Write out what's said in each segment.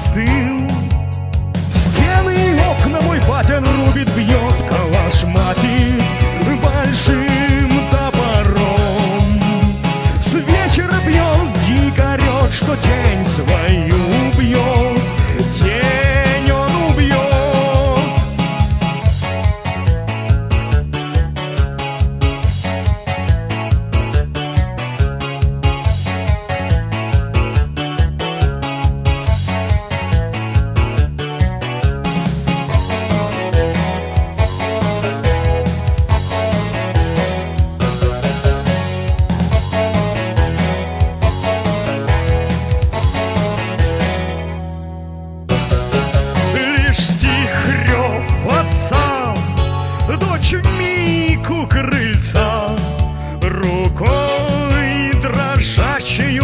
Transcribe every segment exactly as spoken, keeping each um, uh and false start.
остыл. Стены и окна мой батя рубит, бьет, калашматит большим топором. С вечера бьет, дико орет, что тень свою бьет, тень он убьет. Дочь вмиг у крыльца рукой дрожащую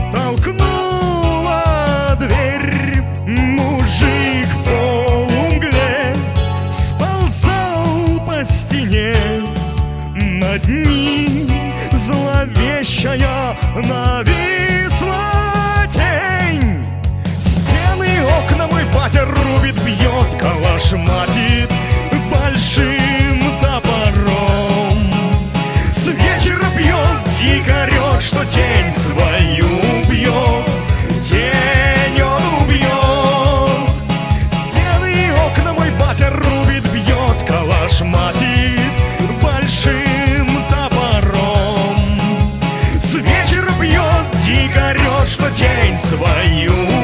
толкнула дверь. Мужик в полумгле сползал по стене, над ним зловещая нависла тень. Стены и окна мой батя рубит, бьет, калашматит большим топором. С вечера бьет, дико орет, что тень свою бьет, тень он убьет. Стены и окна мой батя рубит, бьет, калашматит большим топором. С вечера бьет, дико орет, что тень свою